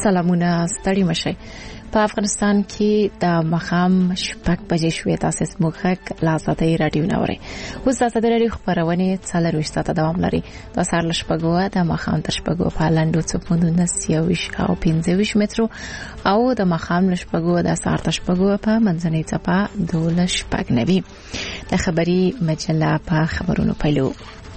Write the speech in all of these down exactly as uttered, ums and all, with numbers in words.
سلامونه ستړي مشي. په افغانستان کې د مخام شپږ بجې شوې تاسو سموخک لاساتې رادیو نوري. اوس د صدرې خبرونه څلور وشته دوام لري. د سهار لشپګو د مخام تر شپګو په لاندو څپوندونه سیاوش او پنځه مترو او د مخام لشپګو د سهار تر شپګو په منځنۍ څپه دولس شپږ نوي. د خبري مجله په خبرونو پیلو.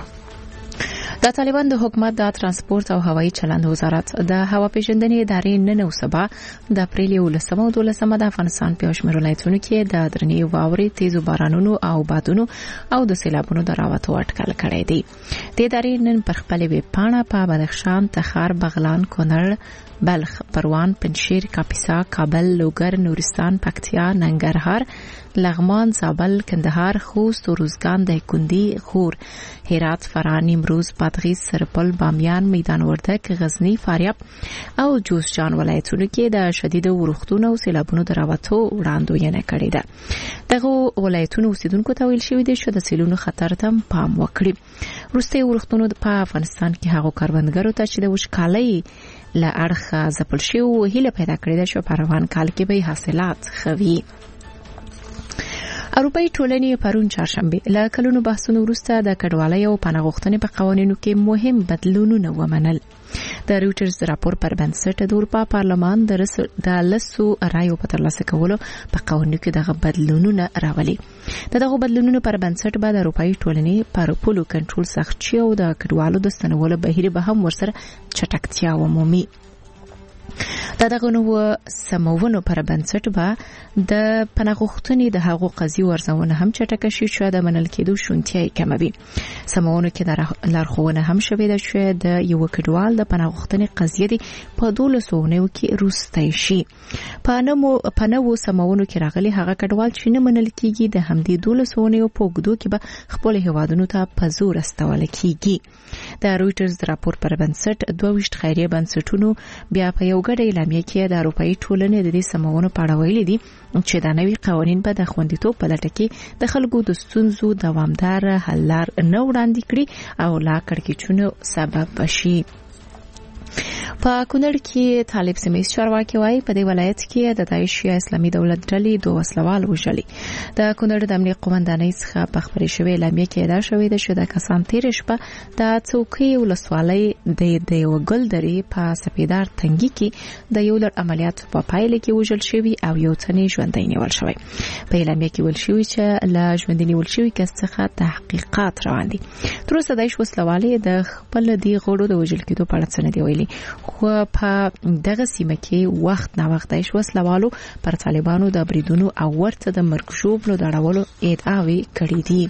د طالبان د حکومت د ترانسپورت او هوایي چلند وزارت د هوا پیژندنې ادارې نن او سبا د اپریل ولسمه او دولسمه د افغانستان په شمېر ولایتونو کې د درنې واورې تیزو بارانونو او بادونو او د سیلابونو د راوتو اټکل کړی دی. د ادارې نن پر خپل ویب پاڼه په بدخشان، تخار، بغلان، کونړ، بلخ، پروان، پنجشیر، کاپیسا، کابل، لوګر، نورستان، پکتیا، ننګرهار، لغمان، زابل، کندهار، خوست، روزګان، دایکنډي، غور، هرات، فراه، نیمروز، بادغیس، سرپل، بامیان، میدان وردګ، غزنی، فاریاب او جوزجان ولایتونو کې د شدید ورښتونو او سیلابونو د راوتو وړاندوینه کړې ده. دغه ولایتونو اوسیدونکو ته ویل شوی دی چې د سیلونو خطر ته پام وکړي. وروستي ورښتونو په افغانستان کې هغو کاروندګرو ته چې د وشکالۍ له اړخه ځپل شوي هیله پیدا کړې ده چې په روان کال کې به حاصلات خوي. اروپایي ټولنې پرون چهارشنبه له کلونو بحثونو وروسته د کډوالۍ او پناه غوښتنې په قوانینو کې مهم بدلونونه ومنل. د رويټرز راپور پر بنسټ د اروپا پارلمان د رس د لسو رایو په ترلاسه کولو په قوانینو کې دغه بدلونونه راولي. دغه بدلونونو پر بنسټ به د اروپایي ټولنې پر پولو کنټرول سخت شي او د کډوالو د ستنولو بهیر به هم ورسره چټکتیا ومومي. د دغه نوو سمونو پر بنسټ به د پناه غوښتنې د هغو قضیې ورزونه هم چټک شي چې د منل کېدو شونتیا کموي. سمونو کې د لارښوونه هم شوې ده چې د یو کډوال د پناه غوښتنې قضیې دی په دولس ونیو کې روسته شي. په نوو په نوو سمونو کې راغلي هغه کډوال چې نه منل کېږي د همدې دولس ونیو په وګړو کې به خپل هیوادونو ته په زور استول کېږي. د رويټرز راپور پر بنسټ دوه ویشت خیریه بنسټونو بیا په یو ګډه اعلامیه کې د اروپایي ټولنې د دې سمونو په اړه ویلي دي چې دا نوي قوانین به د خوندیتوب په لټه کې د خلکو د ستونزو دوامدار حل لار نه وړاندې کړي او لا کړکېچونو سبب بشي. په کونړ کې طالب سمیس چارواکي وايي په دې ولایت کې د داعش یا اسلامي دولت ډلې دوه وسلوال وژلي. د کونړ د امنیت قومندانۍ څخه په خبري شوې اعلامیه کې دا شوې ده چې د کسان تیر شپه د څوکۍ ولسوالۍ د د وګل درې په سپیدار تنګي کې د یو لړ عملیات په پایله کې وژل شوی او یو تنې ژوندۍ نیول شوی. په اعلامیه کې ویل شوی چې لا ژوندۍ نیول شوی کس څخه تحقیقات روان دي. تر اوسه داعش وسلوالۍ د خپل دی غړو د وژل کېدو په اړه څه نه دی ویلي. خو په دغه سیمه کې وخت نا وخت داعش وسلوالو پر طالبانو د بریدونو او ورته د مرګ ژوبلو د اړولو ادعاوې کړې دي.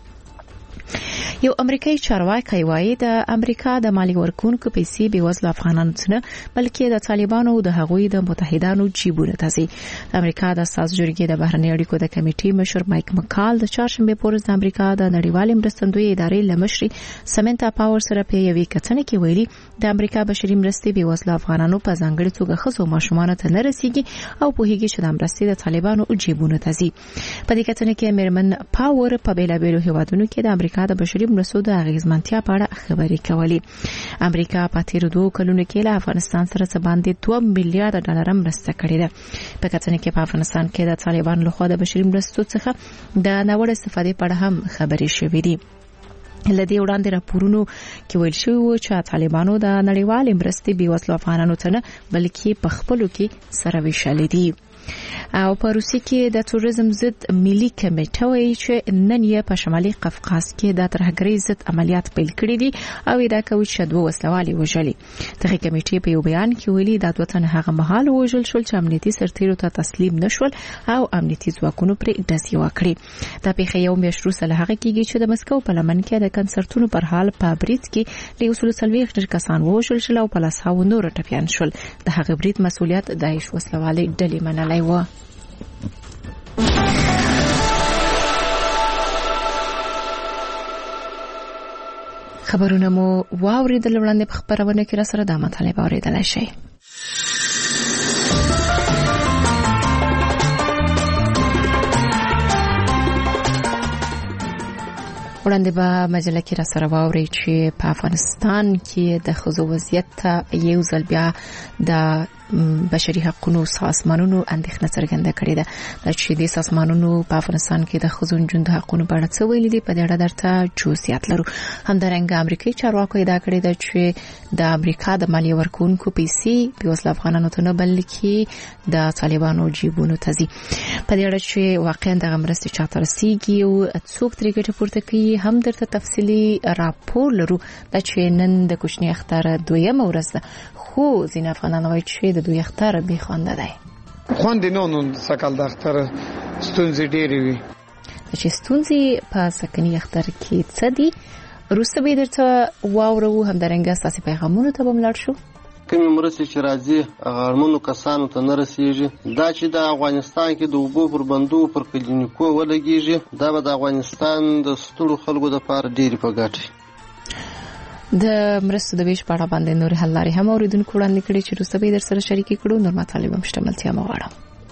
یو امریکایي چارواکي وايي د امریکا د مالی ورکونکو پیسې به وزله افغانانو څخه بلکې د طالبانو او د هغوی د متحدانو جیبونو ته ځي. د امریکا د اساس جرګې د بهرنی اړیکو د کمیټې مشر مایک مکال د چهارشنبه پورز د امریکا د نړیوالې مرستندوی ادارې لمشري سمنتا پاور سره په یوې کتنه کې ویلي د امریکا بشري مرستې به وزله افغانانو په ځانګړي توګه خصو ماشومان ته نه رسیږي او په هیڅ چې د مرستې د طالبانو جیبونو ته ځي. په دې کتنه کې میرمن پاور په بیلابیلو هیوادونو کې د امریکا د بشري مرستو د اغیزمنتیا په اړه خبرې کولې. امریکا په تیر دوه کلونو کې له افغانستان سره څه باندې دوه میلیارډ ډالر مرسته کړې ده. په کتنه کې په افغانستان کې د طالبان لخوا د بشري مرستو څخه د ناوړه استفادې په اړه هم خبرې شوې دي. لدې وړاندې راپورونو کې ویل شوی و چې طالبانو د نړیوالې مرستې بې وسلو افغانانو ته نه بلکې په خپلو کې سره ویشلې دي. او په روسي کې د توریزم ضد ملي کمیټه وایي چې نن یې په شمالي قفقاز کې د ترهګرۍ ضد عملیات پیل کړي دي او دا کوي چې دوه وسلوالې وژلي. دغه کمیټې په یو بیان کې ویلي دا دوه تنه هغه مهال وژل شول چې امنیتي سرتیرو ته تسلیم نشول او امنیتي ځواکونو پرې ډزې وکړي. دا پیښه یو میاشت وروسته له هغه کېږي چې د مسکو په لمن کې د کنسرتونو پر حال په برید کې له یو سل څلوېښت ډېر کسان وژل شول او په لاساو نور ټپیان شول. د هغه برید مسؤلیت داعش وسلوالې ډلې منلای و. خبرونه مو واوریدل وړاندې په خبرونه کې را سره د مطالبه اوریدل شي. وړاندې به مجله کې را سره واوري چې په افغانستان کې د ښځو وضعیت یو ځل بیا د بشري حقوقو سازمانونو اندېښنه څرګنده کړې ده چې د سازمانونو په افغانستان کې د ښځو ژوند حقوقو په اړه څه ویلي دي. په دې اړه درته جزئیات لرو. همدارنګه امریکایي چارواکو ادعا کړې ده چې د امریکا د مالیه ورکوونکو پیسې په وسله افغانانو ته نه بلکې د طالبانو جیبونو ته ځي. په دې اړه چې واقعا د مرستې چاته رسیږي او څوک ترې ګټه پورته کوي هم درته تفصیلي راپور لرو. د چې نن د کوچنی اختر دویمه ورځ ده، خو ځینې افغانان وایي چې د دوی اختر به خوانده دی. خوند نه نو سکل د اختر ستونزې ډېرې وي. چې ستونزې په سکني اختر کې څه دي روسته به درته واورو. همدارنګه ساسي پیغامونو ته به ملاړ شو. کومې مرستې چې راځي غړمنو کسانو ته نه رسیږي. دا چې د افغانستان کې د اوبو پر بندو پر کلینیکو ولګیږي، دا به د افغانستان د ستړو خلکو لپاره ډېری په ګټه. د مرستو د ویش په اړه باندې نور حل لارې هم اوریدونکو وړاندې کړي چې روسته به در سره شریک کړو. نور مطالب هم شتملتیا مغواړم.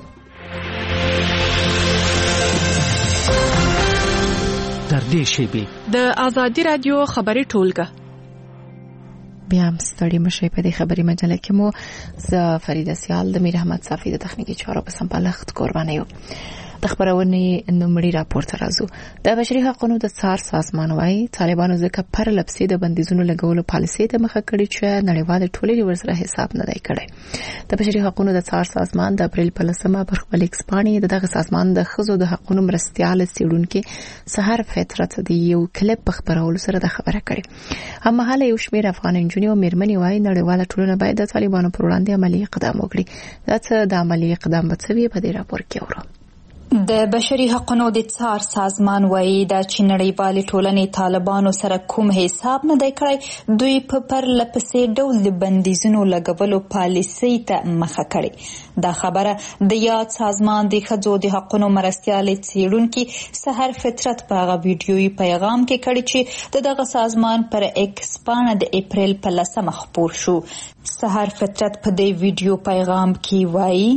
در دې شیبه د آزادی رادیو خبري ټولګه بیا هم ستړي مشه. په دې خبري مجله کې مو ز فریده سیال د میر احمد صافی د تخنیکی چارو په سمبالښت قرباني یو. د خبرونې نومړي راپور ته راځو. د بشري حقوقو د څار سازمان وايي طالبانو ځکه پر لپسې د بندیزونو لګولو پالیسي ته مخه کړې چې نړیوال ټولنې ورسره حساب نه دی کړی. د بشري حقوقو د څار سازمان د اپریل په لسمه پر خپل ایکس باندې دغه سازمان د ښځو د حقوقو مرستيال سیړونکو سحر فطرت د یو کلیپ په خبرولو سره د خبره کړې. هم مهاله یو شمېر افغان انجونې او میرمنې وايي نړیوال ټولنه باید د طالبانو پر وړاندې عملی اقدام وکړي. دا څه د عملی اقدام به څه وي په دې راپور کې اورو. د بشري حقوقو د څار سازمان وایي دا چې نړیوال ټولنې طالبانو سره کوم حساب نه دی کړی. دوی په پر لپسې ډول د بندیزونو لګولو پالیسي ته مخه کړې. دا خبره د یاد سازمان د ښځو د حقوقو مرستيال څیړونکو سحر فطرت په هغه ویډیويي پیغام کې کړی چې دغه سازمان پر ایکس باندې د اپریل په لسمه خپور شو. سحر فطرت په دې ویډیو پیغام کې وایي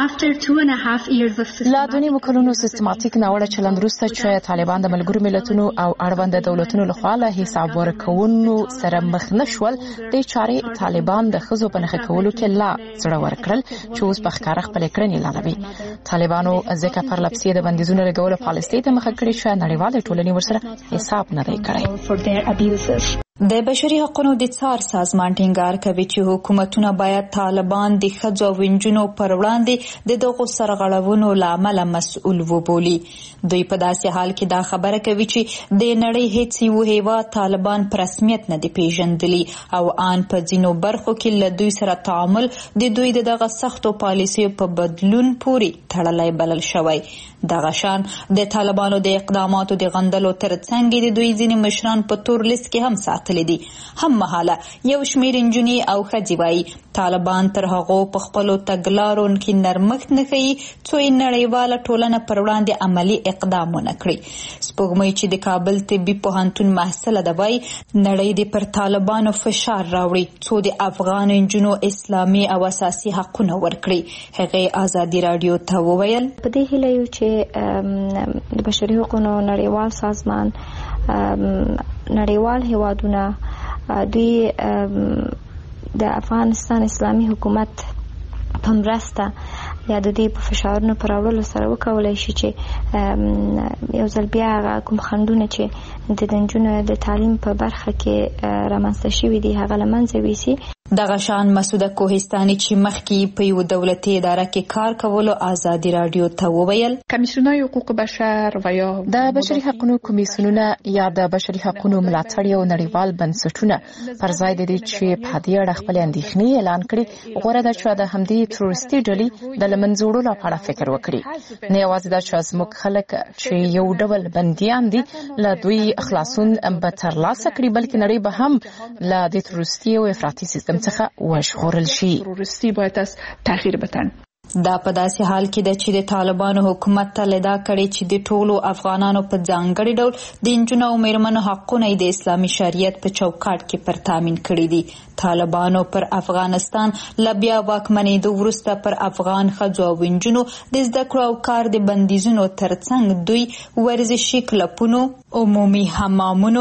لا دونی مکلونو سیستماتیک ناوړه چلند وروسته چې طالبان د ملګرو ملتونو او اړوند دولتونو لخوا له حساب ورکونو سره مخ نشول، د چارې طالبان د ښځو په نښه کولو کې لا زړه ورکړل چې اوس په ښکاره خپل کړنې اعلانوي. طالبانو ځکه پر لپسې د بندیزونو لګولو پالیسۍ ته مخه کړې چې نړیوال ټولنې ورسره حساب نه دی کړی. د بشري حقوقو د څار سازمان ټینګار کوي چې حکومتونه باید طالبان د ښځو او نجونو پر وړاندې د دغو سرغړونو لامل مسؤل وبولي. دوی په داسې حال کې دا خبره کوي چې د نړۍ هیڅ یو هیواد طالبان په رسمیت نه دی پیژندلی او ان په ځینو برخو کې له دوی سره تعامل د دوی دغه سختو پالیسیو په بدلون پورې تړلی بلل شوی. دغه شان د طالبانو د اقداماتو د غندلو ترڅنګ د دوی ځینې مشران په تور لیست کې هم ساتل دي. هم مهاله یو شمېر انجونې او ښځې وایي طالبان تر هغو په خپلو تګلارو کې نرمښت نه کوي څو یې نړیواله ټولنه پر وړاندې عملي اقدام ونه کړي. سپوږمۍ چې د کابل طبي پوهنتون محصله ده وایي نړۍ دې پر طالبانو فشار راوړي څو د افغان انجونو اسلامي او اساسي حقونه ورکړي. هغې ازادي رادیو ته وویل په دې هیله یو چې د بشري حقوقو نړیوال سازمان نړیوال هیوادونه دوی د افغانستان اسلامي حکومت په مرسته یا د دې په فشارونو پر راوړلو سره وکولای شي چې یو ځل بیا کوم خنډونه چې د نجونو د تعلیم په برخه کې رامنځته شوي دي هغه له منځه ویسي. دغه شان مسعوده کوهستاني چې مخکې په یو دولتي اداره کې کار کولو ازادي رادیو ته وویل کمیسیونای حقوق بشر و یا د بشري حقوقو کمیسیونونه یا د بشري حقوقو ملاتړ یو نړیوال بنسټونه پر ځای د دې چې په دې اړه خپل اندېښنې اعلان کړي غوړه ده چې د همدې تروریستي ډلې د لمنځوړو لپاره فکر وکړي. نه یوازې دا چې زموږ خلک چې یو ډول بنديان دي له دوی خلاصون به ترلاسه کړي بلکې نړۍ به هم له دې تروریستي او افراطي سیستم څخه وژغورل شي. تروریستی باید از تغییر بدن. دا په داسې حال کې ده چې د طالبانو حکومت ته لدا کړي چې د ټولو افغانانو په ځانګړي ډول د انجونو او میرمنو حقونه د اسلامي شریعت په چوکاټ کې پر تامین کړي دي. طالبانو پر افغانستان لبیا واکمنېدو وروسته پر افغان ښځو او نجونو د زده کړو او کار د بندیزونو ترڅنګ دوی ورزشي کلبونو، عمومي حمامونو،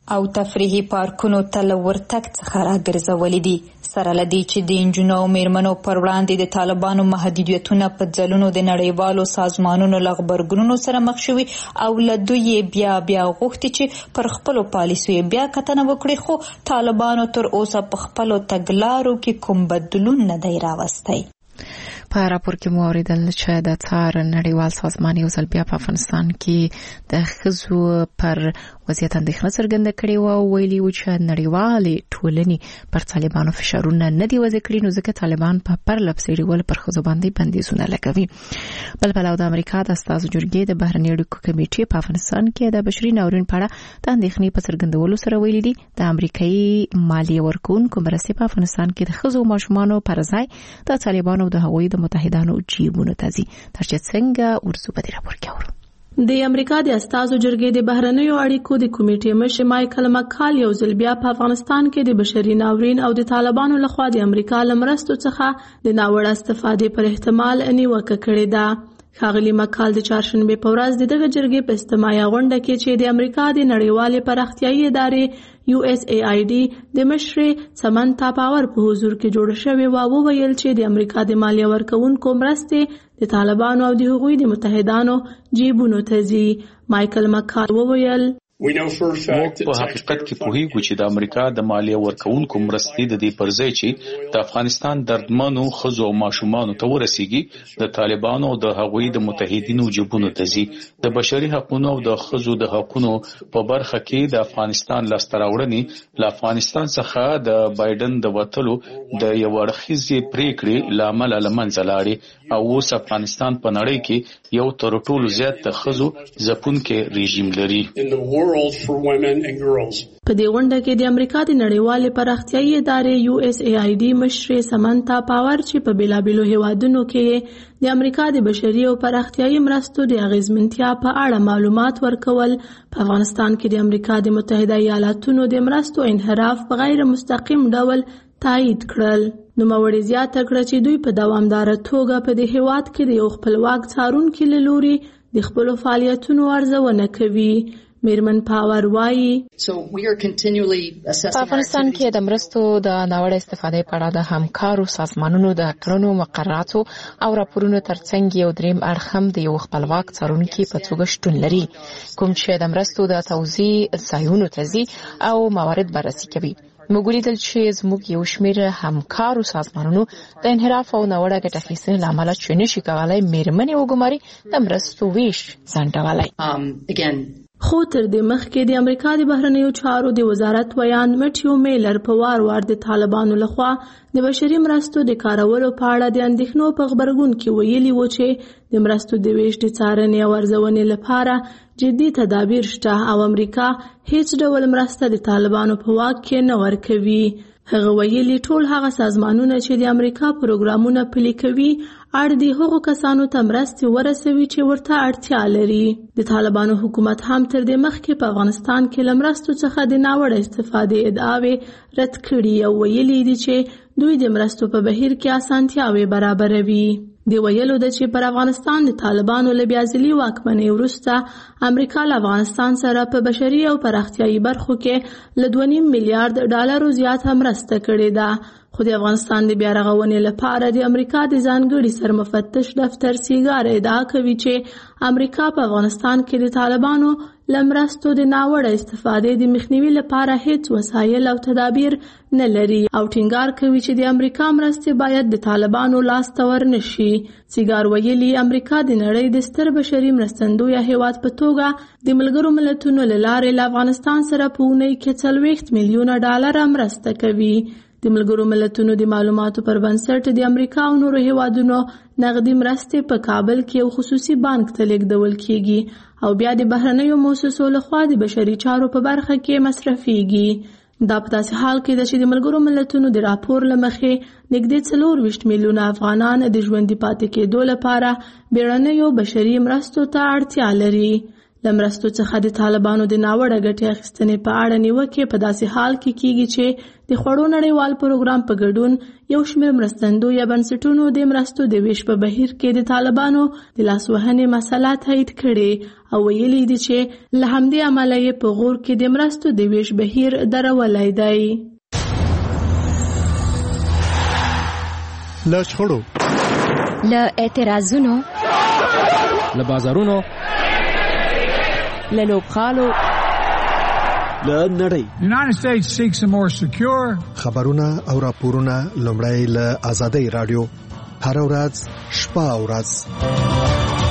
او تفریحي پارکونو ته له ورتګ څخه راګرځولي دي. سره له دې چې د نجونو او میرمنو پر وړاندې د طالبانو محدودیتونه په ځلونو د نړیوالو سازمانونو له غبرګونونو سره مخ شوي او له دوی بیا بیا غوښتي چې پر خپلو پالیسیو بیا کتنه وکړي، خو طالبانو تر اوسه په خپلو تګلارو کې کوم بدلون نه دی راوستی. په راپور کې مو اوریدل چې د څار نړیوال سازمان یو ځل بیا په افغانستان کې د ښځو پر وضعیت اندېښنه څرګنده کړې وه او ویلي وو چې نړیوالې ټولنې پر طالبانو فشارونه نه دي وضع کړي، نو ځکه طالبان په پرله پسې ډول پر ښځو باندې بندیزونه لګوي. بل پلو د امریکا د استازو جرګې د بهرنیو اړیکو کمیټې په افغانستان کې د بشري ناورین په اړه د اندېښنې په څرګندولو سره ویلي دي د امریکایي مالیه ورکوونکو مرستې په افغانستان کې د ښځو او ماشومانو پر ځای د طالبانو د هغوی د متحدانو جیبونو ته ځي. تر چې څنګه ورسو په دې راپور کې اورو. د امریکا د استازو جرګې د بهرنیو اړیکو د کمیټې مشر مایکل مکال یو ځل بیا په افغانستان کې د بشري ناورین او د طالبانو لخوا د امریکا له مرستو څخه د ناوړه استفادې پر احتمال نیوکه کړې ده. ښاغلي مکال د چهارشنبې په ورځ د دغه جرګې په اجتماعي غونډه کې چې د امریکا د نړیوالې پراختیایي ادارې یو اس ای آی ډي د مشرې سمنتا پاور په حضور کې جوړ شوې و وویل چې د امریکا د مالیه ورکوونکو مرستې د طالبانو او د هغوی د متحدانو جیبونو ته ځي. مایکل مکال وویل موږ په حقیقت کې پوهیږو چې د امریکا د مالیه ورکوونکو مرستې د دې پر ځای چې د افغانستان دردمنو ښځو او ماشومانو ته ورسیږي د طالبانو او د هغوی د متحدینو جیبونو ته ځي. د بشري حقوقو او د ښځو د حقوقو په برخه کې د افغانستان لاسته راوړنې له افغانستان څخه د بایدن د وټلو د یو اړخیزې پریکړې لامل لمنځه لاړې او اوس افغانستان په نړۍ کې یو تر ټولو زیات د ښځو ځپونکي رژیم لري. په دې غونډه کې د امریکا د نړیوالې پراختیایي ادارې یو اس ای آی ډي مشرې سمنتا پاور چې په بیلابیلو هیوادونو کې د امریکا د بشري او پراختیایي مرستو د اغیزمنتیا په اړه معلومات ورکول، په افغانستان کې د امریکا د متحده ایالاتونو د مرستو انحراف په غیر مستقیم ډول تایید کړل. نوموړي زیاته کړه چې دوی په دوامداره توګه په دې هیواد کې د یو خپلواک څارونکي له لوري د خپلو فعالیتونو ارزونه کوي. میرمن پاور وایي په افغانستان کې د مرستو د ناوړه استفادې په اړه د همکارو سازمانونو د کړنو مقرراتو او راپورونو ترڅنګ یو دریم اړخ هم د یو خپلواک څارونکي په توګه شتون لري، کوم چې د مرستو د توزیع ځایونو ته ځي او موارد بررسي کوي. موږ ولیدل چې زموږ یو شمېر همکارو سازمانونو د انحراف او ناوړه ګټه اخیستنې له امله چې نشي کولی میرمنې وګماري د مرستو ویش ځنډولی. خو تر دې مخکې د امریکا د بهرنیو چارو د وزارت ویان مټیو میلر په وار وار د طالبانو لخوا د بشري مرستو د کارولو په اړه د اندېښنو په غبرګون کې ویلي و چې د مرستو د ویش د څارنې او ارزونې لپاره جدي تدابیر شته او امریکا هیڅ ډول مرسته د طالبانو په واک کې نه ورکوي. هغه ویلي ټول هغه سازمانونه چې د امریکا پروګرامونه پلي کوي اړ دي هغو کسانو ته مرستې ورسوي چې ورته اړتیا لري. د طالبانو حکومت هم تر دې مخکې په افغانستان کې له مرستو څخه د ناوړه استفادې ادعاوې رد کړي او ویلي دي چې دوی د مرستو په بهیر کې اسانتیاوې برابروي. دی ویلو د چې پر افغانستان د طالبانو له بیا ځلي واکمنۍ وروسته امریکا له افغانستان سره په بشري او پراختیایي برخو کې له دوه نیم میلیارډ ډالرو زیاته مرسته کړې ده. خو د افغانستان د بیا رغونې لپاره د امریکا د ځانګړي سرمفتش دفتر سیګار ادعا کوي چې امریکا په افغانستان کې د طالبانو له مرستو د ناوړه استفادې د مخنیوي لپاره هیڅ وسایل او تدابیر نه لري او ټینګار کوي چې د امریکا مرستې باید د طالبانو لاس ته ورنشي. سیګار ویلي امریکا د نړۍ د ستر بشري مرستندویه هیواد په توګه د ملګرو ملتونو له لارې له افغانستان سره په اونۍ کې څلوېښت میلیونه ډالره مرسته کوي. د ملګرو ملتونو د معلوماتو پر بنسټ د امریکا او نورو هیوادونو نغدي مرستې په کابل کې یو خصوصي بانک ته لیږدول کیږي او بیا د بهرنیو مؤسسو لخوا د بشري چارو په برخه کې مصرفیږي. دا په داسې حال کې ده چې د ملګرو ملتونو د راپور له مخې نږدې څلورویشت میلیونه افغانان د ژوندي پاتې کېدو لپاره بیړنیو بشري مرستو ته اړتیا لري. لمرستو څخه د طالبانو د ناوړه ګټې اخیستنې په اړه نیوکې په داسې حال کې کیږي چې د خوړو نړیوال پروګرام په ګډون یو شمېر مرستندو یا بنسټونو د مرستو د ویش په بهیر کې د طالبانو د لاسوهنې مسله تایید کړې او ویلي دي چې له همدې امله یې په غور کې د مرستو د ویش بهیر درولی دی. له شخړو، له اعتراضونو، له بازارونو، له لوبغالو، له نړۍ United States seeks a more secure خبرونه او راپورونه لومړی له آزادۍ رادیو هر ورځ شپه او ورځ.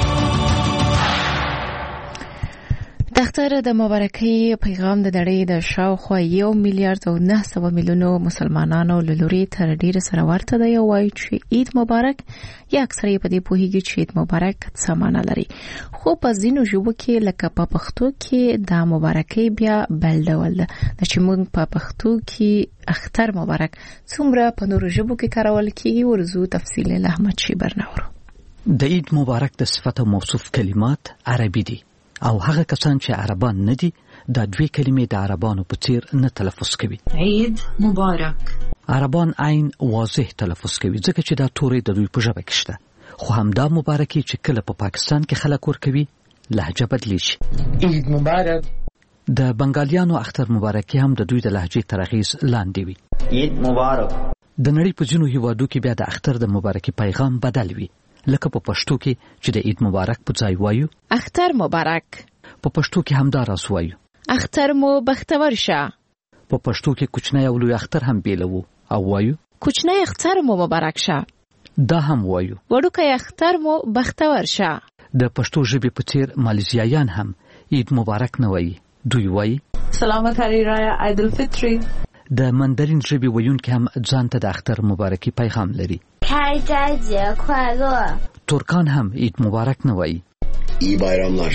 د اختر د مبارکۍ پیغام د نړۍ د شاوخوا یو میلیارډ او نه سوه میلیونو مسلمانانو له لوري تر ډیره سره ورته دی او وایي چې عید مبارک، یا اکثر یې په دې پوهیږي چې عید مبارک څه معنا لري. خو په ځینو ژبو کې لکه په پښتو کې دا مبارکۍ بیا بل ډول ده. چې موږ په پښتو کې اختر مبارک څومره په نورو ژبو کې کارول کیږي ورزو تفصیل له احمد شیبر نورو. د عید مبارک د صفت او موصوف کلمات عربي دي او هغه کسان چې عربان نه دي دا دوی کلمې د عربانو په څیر نه تلفظ کوي. عید مبارک. عربان عین واضح تلفظ کوي ځکه چې دا توري د دوی په ژبه کې شته. خو همدا مبارکي چې کله په پا پاکستان کې خلک ورکوي لهجه بدلی شي. عید مبارک. د بنگالیانو اختر مبارکي هم د دوی د لهجې تر اغیز لاندې وي. عید مبارک. د نړۍ په ځینو هیوادو کې بیا د اختر د مبارکي پیغام بدل وي. لکه په پښتو کې چې د عید مبارک په ځای وایو اختر مبارک، په پښتو کې هم دا راس وایو اختر مو بختور شه. په پښتو کې کوچنی او لوی اختر هم بیلوو او وایو کوچنی اختر مو مبارک شه. دا هم وایو وړوکی اختر مو بختور شه. د پښتو ژبې په څیر مالیزیایان هم عید مبارک نه وایي، دوی وایي سلامت علی رای عید الفطر. د مندرین ژبې ویونکي هم ځان ته د اختر مبارکي پیغام لري. 开斋节快乐. ترکان هم عید مبارک نه وایي. ای bayramlar.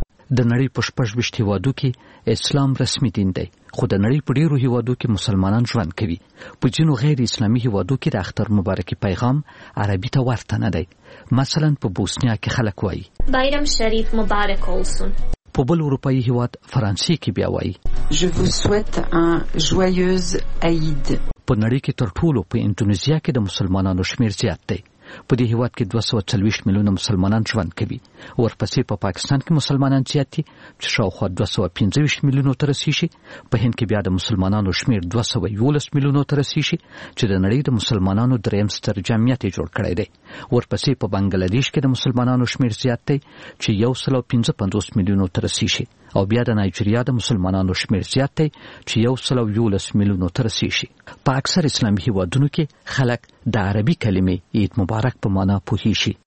د نړۍ په شپږ ویشت هیوادو کې اسلام رسمي دین دی، خو د نړۍ په ډیرو هیوادو کې مسلمانان ژوند کوي. په ځینو غیر اسلامي هیوادو کې د اختر مبارکي پیغام عربي ته ورته نه دی. مثلا په بوسنیا کې خلک وایي bayram sharif mubarak olsun. په بل اروپایي هیواد فرانسې کې بیا وایي Je vous souhaite un joyeuse Eid. په نړۍ کې تر ټولو په اندونیزیا کې د مسلمانانو شمیر زیات دی. په دې هیواد کې دوه سوه څلوېښت میلیونه مسلمانان ژوند کوي. ورپسې په پاکستان کې مسلمانان زیات دي چې شاوخوا دوه سوه پنځه ویشت میلیونو ته رسیږي. په هند کې بیا د مسلمانانو شمیر دوه سوه یولس میلیونو ته رسیږي چې د نړۍ د مسلمانانو دریم ستر جمعیت یې جوړ کړی دی. ورپسې په بنگلادیش کې د مسلمانانو شمیر زیات دی چې یو سل او پنځه پنځوس میلیونو ته رسیږي. او بیا د نایجیریا د مسلمانانو شمیر زیات دی چې یو سل او یولس میلیونو ته رسیږي. په اکثر اسلامي هیوادونو کې خلک د عربي کلمې عید مبارک په معنا پوهیږي.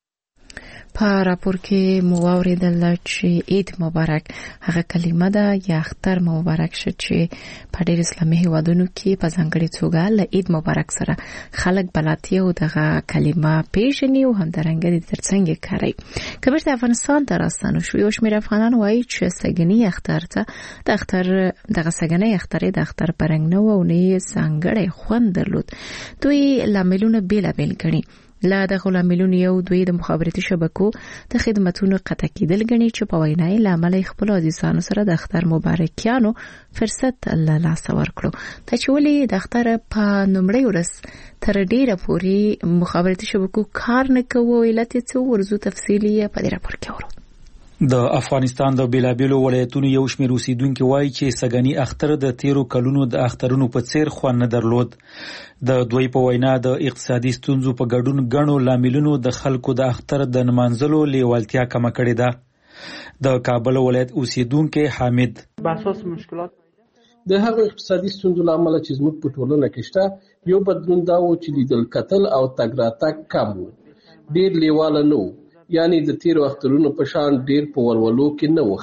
په راپور کې مو واوریدل چې عید مبارک هغه کلمه ده یا اختر مبارک شه چې په ډېر اسلامي هیوادونو کې په ځانګړي توګه له عید مبارک سره خلک بلاتي او دغه کلمه پیژني او همدارنګه د ترڅنګ کوي. کبر د افغانستان ته راستانو شو یو شمېر افغانان وایي چې سګنی اختر ته د اختر دغه سګنی اختر د اختر پرنګ نو او نه ځانګړي خوند درلود. دوی لاملونه بیلابیل ګڼي. لا د غلاملونو یو دوی د مخابراتي شبکو د خدماتونو قطع کېدل ګڼي چې په وینای لامل خپل عزیزانو سره د اختر مبارکیانو فرصت الله لاسه ورکړو. ته چې ولې د اختر په نومړی ورځ تر ډیره پورې مخابراتي شبکو کار نه کوي علت څه ورزو تفصیلی په دې راپور کې ورو. د افغانستان د بیلابیلو ولایتونو یو شمېر اوسیدونکو وایي چې سګنی اختر د تیرو کلونو د اخترونو په څیر خوند نه درلود. د دوی په وینا د اقتصادي ستونزو په ګډون غنو لاملونو د خلکو د اختر د نمانځلو لیوالتیا کم کړې ده. د کابل ولایت اوسیدونکو حامد باساس مشکلات د هغه اقتصادي ستونزو لامل چې زموږ په ټولنه کې شته یو بدلون دا و چې لیدل کتل او تګ راتګ کم و، ډیر لیواله نه و، یعنی د تیرو اخترونو په شان ډیر په ولولو کې نه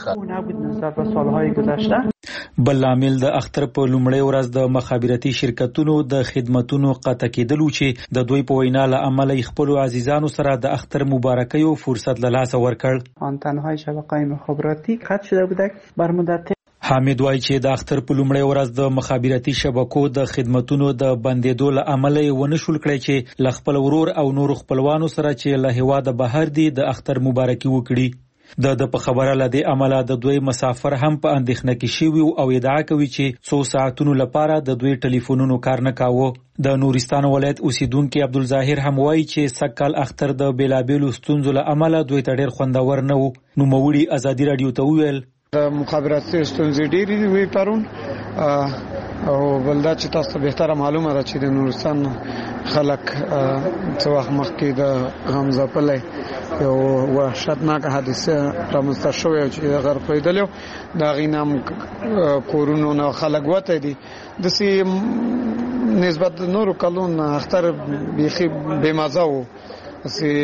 وخه. بل لامل د اختر په لومړی ورځ د مخابراتي شرکتونو د خدماتونو قطع کېدل چې د دوی په وینا له امله خپل عزیزانو سره د اختر مبارکیو فرصت له لاسه ورکړ. آن تنهای شبکه‌های مخابراتی قطع شده بودند بر مدت. حامد وایي چې د اختر په لومړی ورځ د مخابراتي شبکو د خدماتونو د بندېدو له امله ونه شول کړی چې ل خپل ورور او نور خپلوانو سره چې له هیواده بهر دي د اختر مبارکي وکړي. د د په خبره لدی عمله د دوی مسافر هم په اندېښنه کې شوي او ادعا کوي چې څو ساعتونو لپاره د دوی ټلیفونونو کار نه کاوه. د نورستان ولایت اوسیدونکو عبدالظاهر هم وایي چې سکهال اختر د بیلابېلو ستونزو له امله دوی ته ډېر خوندور نه و. نوموړي ازادي رادیو ته وویل د مخابراتي ستونزې ډېرې وي پرون او بلدا چې تاسو به تر معلومه ده چې د نورستان خلک څو وخت مخکې د غمزه په لای یو وحشتناک حادثه رامنځته شوې چې غرق کېدل دا غینم کورونو نه خلک وته دي د سي نسبت نورو کلون اختر بيخي بمزه و سي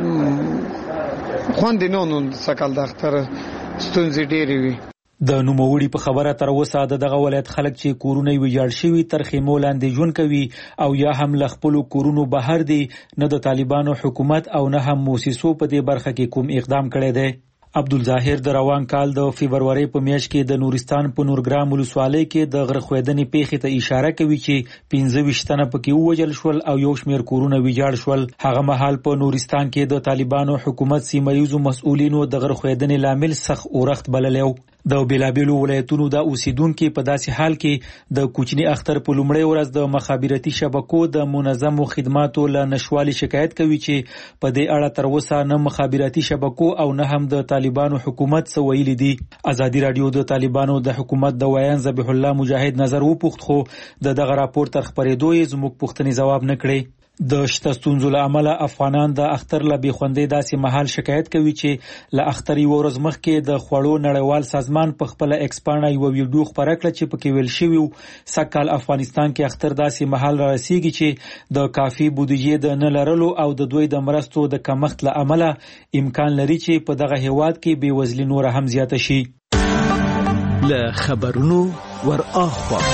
خوند نه نو سکهال د اختر ستونزې ډېرې وي. د نوموړي په خبره تر اوسه د دغه ولایت خلک چې کورونه ویجاړ شوي تر خیمو لاندې ژوند کوي او یا هم له خپلو کورونو بهر دي. نه د طالبانو حکومت او نه هم موسسو په دې برخه کې کوم اقدام کړی دی. عبدالظاهر د روان کال د فبرवरी په میاشت کې د نورستان په نورګرام ولسوالۍ کې د غرخویدنې پیښې ته اشاره کوي چې پنځه ویشت تنه پکې ووژل شول او یو شمېر کورونه ویجاړ شول. هغه مهال په نورستان کې د طالبانو حکومت سیمه ییزو مسؤلینو د غرخویدنې لامل سخت اورښت بللی و. د بیلابېلو ولایتونو د اوسیدونکو په داسې حال کې د کوچني اختر په لومړۍ ورځ د مخابراتي شبکو د منظمو خدماتو له نشوالي شکایت کوي چې په دې اړه تر اوسه نه مخابراتي شبکو او نه هم د طالبانو حکومت څه ویلي دي. ازادي رادیو د طالبانو د حکومت د ویان ذبیح الله مجاهد نظر وپوښت خو د دغه راپور تر خبرېدو یې زموږ پوښتنې ځواب نه کړې. د شته ستونزو له امله افغانان د اختر له بېخوندۍ داسې مهال شکایت کوي چې له اختر یوه ورځ مخکې د خوړو نړیوال سازمان په خپله ایکس پاڼه یوه ویډیو خپره کړه چې پکې ویل شوي و سږکال افغانستان کې اختر داسې مهال رارسیږي چې د کافي بودیجې د نه لرلو او د دوی د مرستو د کمښت له امله امکان لري چې په دغه هیواد کې بېوزلي نوره هم زیاته شي. له خبرونو ور اخوا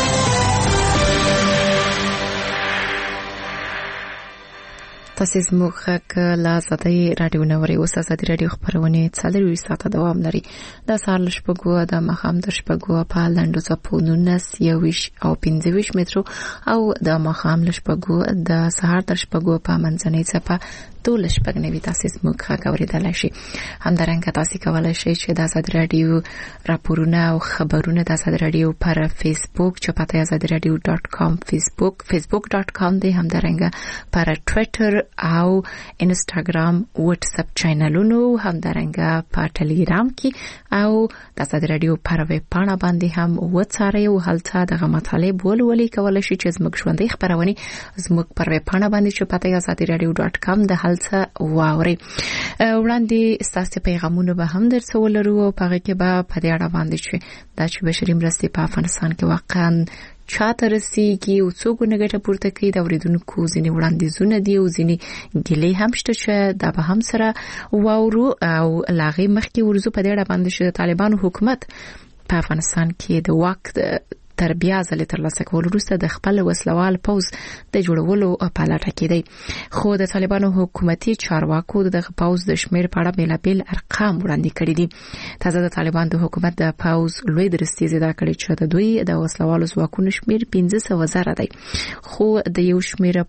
تاسو زموږ غږ له ازادي رادیو نوري اوس ازادي رادیو خبرونه څلور ساعته دوام لري. د سهار له شپږو د ماښام تر شپږو په لنډو ځپو نولس یوویش او پنځه ویشت مترو او د ماښام له شپږو د سهار تر شپږو په منځنۍ څپه دولس شپږ نوي تاسو زموږ غږ اورېدلای شي. همدارنګه تاسو کولی شئ چې د ازادي رادیو راپورونه او خبرونه د ازادي رادیو پر فیسبوک چې پته ازادي رادیو ډاټ کام فیسبوک فیسبوک ډاټ کام دی همدارنګه پر ټوئیټر او انستګرام واتس اپ چینلونو همدارنګه په ټلګرام کې او د ازادي رادیو پر ویب پاڼه باندې هم وڅارئ او هلته دغه مطالب ولولئ. کولی شئ چې زموږ ژوندۍ خبرونه زموږ پر ویب پاڼه باندې چې پته ازادي رادیو ډاټ کام د هلته واورئ. وړاندې ستاسو پیغامونه به هم درڅ ولرو او په هغه کې به په دې اړه باندې چې دا چې بشري مرستې په افغانستان کې واقعا چاته رسیږي او څوک نه ګټه پورته کوي د اوریدونکو ځینې وړاندیزونه دي او ځینې ګیلې هم شته چې دا به هم سره واورو او لاغې مخکې ورزو په دې اړه باندې چې طالبانو حکومت په افغانستان کې د واک تر بیا ځلې ترلاسه کولو وروسته د خپل وسلوال پوځ د جوړولو په لټه کې دی. خو د طالبانو حکومتي چارواکو دغه پوځ د شمیر په اړه بیلابیل ارقام وړاندې کړي دي. تازه د طالبان د حکومت د پوځ لوی درستیز دا کړی چې د دوی د وسلوالو ځواکونو شمیر پنځه سوه زره دی. خو د یو شمیر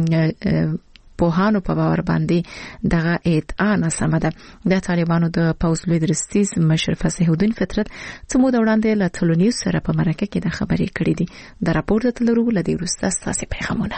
پوهانو په باور باندې دغه ادعا ناسمه ده. د طالبانو د پوځ لوی درستیز مشر فصیح الدین فطرت څه موده وړاندې له تلونیوز سره په مرکه کې د خبرې کړې دي. د راپور د تلرو لدی وروسته ستاسو پیغامونه.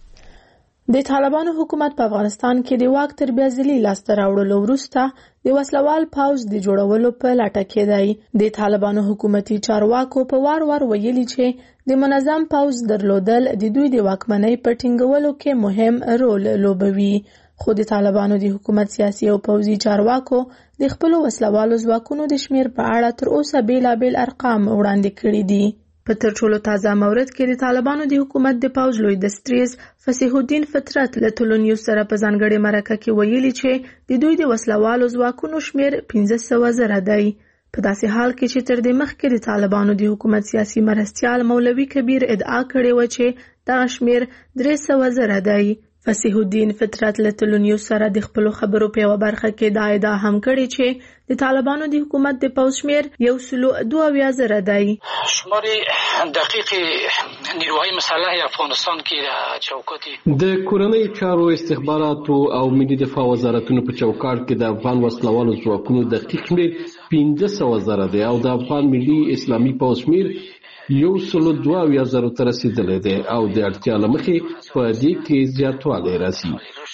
د طالبانو حکومت په افغانستان کې د واک تر بیا ځلې لاسته راوړلو وروسته د وسلوال پوځ د جوړولو په لټه کې دی. د طالبانو حکومتي چارواکو په وار وار ویلي چې د منظم پوځ درلودل د دوی د واکمنۍ په ټینګولو کې مهم رول لوبوي. خو د طالبانو د حکومت سیاسي او پوځي چارواکو د خپل وسلوالو ځواکونو د شمیر په اړه تر اوسه بیلابیل ارقام وړاندې کړي دي. په تر ټولو تازه مورد کې د طالبانو د حکومت د پوځ لوی دستریز فصیح الدین فطرت له تلونیوز سره په ځانګړې مرکه کې ویلي چې د دوی د وسلوالو ځواکونو شمیر پنځه سوه زره دی. په داسې حال کې چې تر دې مخکې د طالبانو د حکومت سیاسي مرستیال مولوي کبیر ادعا کړې و چې دغه شمیر درې سوه زره دی. فصیح الدین فطرت له تلونیو سره د خپلو خبرو په یوه برخه کې دا ادعا هم کړې چې د طالبانو د حکومت د پوځ شمېر یو سلو دوه اویا زره دی. شمار دقیق نیروهای مسلح افغانستان کې چوکاټ د کورنۍ چارو استخباراتو او ملي دفاع وزارتونو په چوکاټ کې د افغان وسلوالو ځواکونو دقیق شمېر پنځه سوه زره دی او د افغان ملي اسلامي پوځ شمېر یو سلو دوه اویا زرو ته رسیدلی دی او د اړتیا له مخې په دې کې زیاتوالی راځي.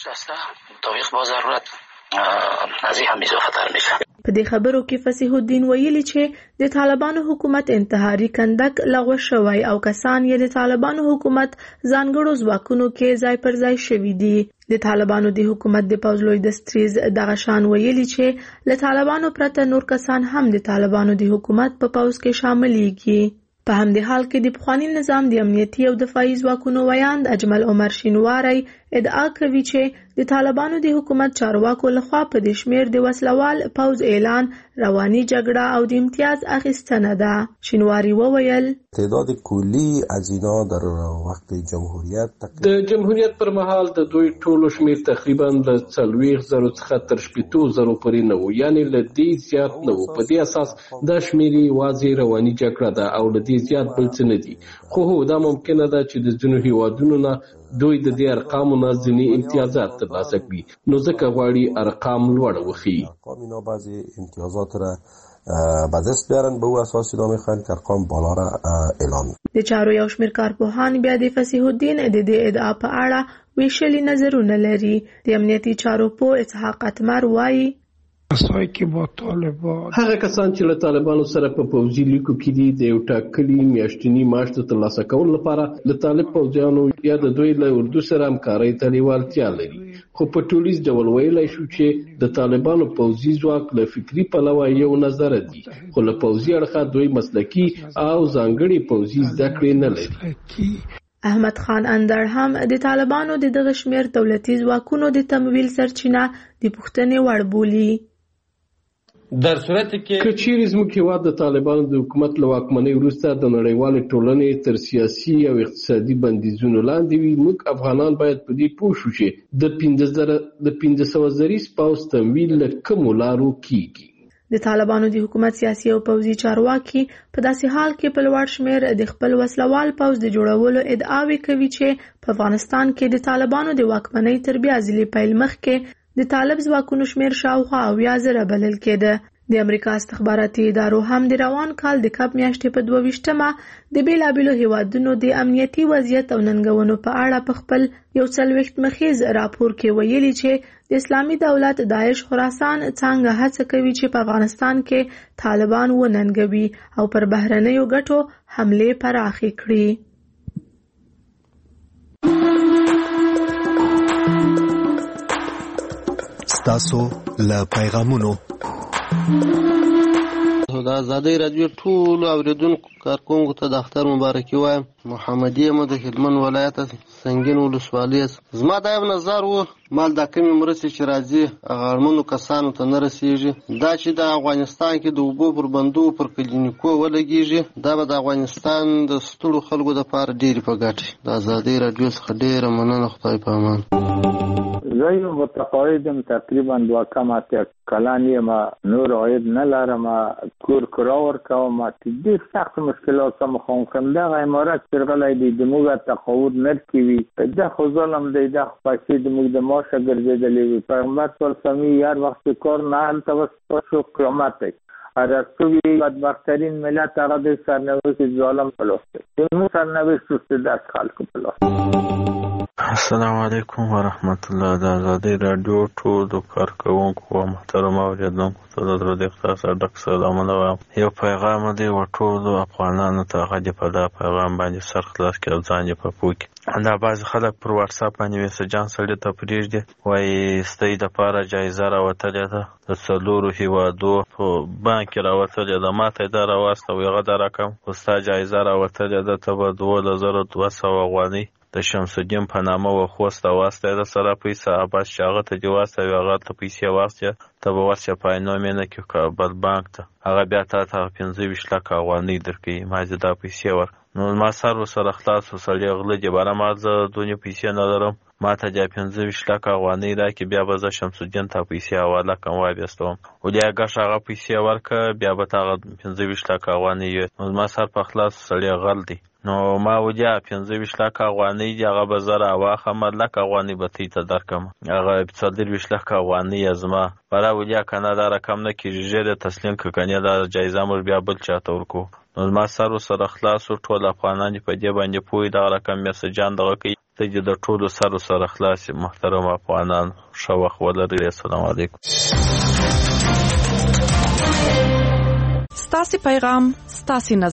په دې خبرو کې فصیح الدین ویلي چې د طالبانو حکومت انتحاري کندک لغوه شوی او کسان یې د طالبانو حکومت ځانګړو ځواکونو کې ځای پر ځای شوي دي. د طالبانو د حکومت د پوځ لوی دستریز دغه شان ویلي چې له طالبانو پرته نور کسان هم د طالبانو د حکومت په پوځ کې شاملېږي. په همدې حال کې د پخواني نظام د امنیتي او دفاعي ځواکونو ویاند اجمل عمر شینواری ادعا کوي چې د طالبانو د حکومت چارواکو لخوا په دې شمېر د وسلوال پوځ اعلان رواني جګړه او د امتیاز اخیستنه ده. شینواری وویل تعداد کلی از اینا در وقت جمهوریت د جمهوریت پر مهال د دوی ټولو شمېر تقریبا له څلوېښت زرو څخه تر شپېتو زرو پورې نه و، یعنې له دې زیات نه و. په دې اساس دا شمېر یوازې رواني جګړه ده او له دې زیات بل څه نه دي. خو هو دا ممکنه ده چې د ځینو هیوادونو نه دوی د دې ارقامو نه ځینې امتیازات ترلاسه کړي، نو ځکه غواړي ارقام لوړ وښیي. اینا بعضی امتیازات را به دست بیارن، به او اساس اینا میخوان که ارقام بالا را اعلان. د چارو یو شمېر کارپوهان بیا د فصیح الدین د دې ادعا په اړه ویشلي نظرونه لري. د امنیتي چارو پوه اسحاق اتمر وایي هغه کسان چې له طالبانو سره په پوځي لیکو کې دي د یو ټاکلي میاشتني معاش د ترلاسه کولو لپاره له طالب پوځیانو یا د دوی له اردو سره همکارۍ ته لیوالتیا لري. خو په ټولیز ډول ویلی شو چې د طالبانو پوځي ځواک له فکري پلوه یو نظره دي، خو له پوځي اړخه دوی مسلکي او ځانګړي پوځي زده کړې نه لري. احمد خان اندر هم د طالبانو د دغه شمېر دولتي ځواکونو د تمویل سرچینه د پوښتنې وړ بولي. در صورت کې که چیرې زموږ هېواد د طالبانو د حکومت له واکمنۍ وروسته د نړیوالې ټولنې تر سیاسي او اقتصادي بندیزونو لاندې وي، موږ افغانان باید په دې پوه شو چې د پنځه زره د پنځه سوه زریز پوځ تمویل له کومو لارو کیږي. د طالبانو د حکومت سیاسي او پوځي چارواکي په داسې حال کې په لوړ شمېر د خپل وسلوال پوځ د جوړولو ادعاوې کوي چې په افغانستان کې د طالبانو د واکمنۍ تر بیا ځلې پیل مخکې د طالب ځواکونو شمېر شاوخوا اویا زره بلل کېده. د امریکا استخباراتي ادارو هم د روان کال د کب میاشتې په دوه ویشتمه د بېلابېلو هیوادونو د امنیتي وضعیت او ننګونو په اړه په خپل یو څلوېښت مخیز راپور کې ویلي چې د اسلامي دولت داعش خراسان څنګه هڅه کوي چې په افغانستان کې طالبان وننګوي او پر بهرنیو ګټو حملې پراخې کړي. ستاسو له پیغامونو د ازادۍ راډیو ټولو اوریدونکو کارکونکو ته د اختر مبارکي وایم. محمد یم د هلمند ولایت سنګین ولسوالۍ. زما دا یو نظر و مال دا کمې مرستې چې راځي هغه اړمنو کسانو ته نه رسېږي. دا چې د افغانستان کې د اوبو پر بندو پر کلینیکو ولګېږي، دا به د افغانستان د ستړو خلکو دپاره ډېرې په ګټې. د ازادۍ راډیو څخه ډېره مننه. خدای په امان. زه یو متقاعدم، تقریبا دوه کم اتیا کلن یم، نور عاید نه لرم، کور کرا ورکوم، ډېر سخت مشکلات سره مخامخ یم. دغه عمارت چې راغلی دی د موږ تقاعد نرکوي، دا خو ظلم دی، دا خو پیسې د موږ د معاشه ګرځېدلې وي. پیغمبر صلی الله علیه وسلم هر وخت چې کار نه هلته وسپار شو قیامت دی. ارسطووي بدبختترین ملت هغه د سرنوشت ظالم په لاس دی، زموږ سرنوشت اوس د خلکو په لاس. السلام علیکم ورحمت الله. د ازادۍ راډیو ټولو کارکوونکو او محترم اوریدونکو ته د درود احساسه ډک سلامونه وایم. یو پیغام دی و ټولو افغانانو ته، هغه دې په دا پیغام باندې سر خلاص کړي او ځان یې په پوه کړي. دا بعضې خلک پر واټساپ باندې میسجان سړي ته پرېږدي، وایي ستۍ دپاره جایزه راوتلې ده د څلورو هېوادو په بانک کې راوتلې ده، ما ته یې دا راواستوي هغه دا رقم خو ستا جایزه راوتلې ده، ته به دولس زره دوه سوه افغانۍ د شمس الدین په نامه و خوسته واسطه د سره پیسې بس شاغه ته دی واسطه هغه ته پیسې واسطه ته به ورشه پاینو مینه کې کابل بانک ته هغه بیا ته ته پنځه ویشت لک افغانۍ درکې ما زه دا پیسې ور نو ما سر سره خلاص وسړی غله دی بار ما زه دونی پیسې نه لرم ما ته بیا پنځه ویشت لک افغانۍ راکې بیا به زه شمس الدین ته پیسې حواله کوم وای بیاستم ولیا ګټه هغه پیسې ورکه بیا به تا پنځه ویشت لک افغانۍ نو ما سر په خلاص وسړی غل دی نو ما وجه پنځه ویشت لک افغانۍ دی هغه به زه راواخم لک افغانۍ به تی ته درکم هغه څلور ویشت لک افغانۍ ازما برا وجه کنه دا رقم نه کیږي د تسلیم کنه دا جایزه مر بیا بل چاته ورکو نو ما سر سره خلاص ټول افغانان په دې باندې پوي دا رقم میسجان دغه کوي ته د ټول سر سره خلاص محترم افغانان شو وخت ولري. السلام علیکم. ستاسو پیغام ستاسو نظر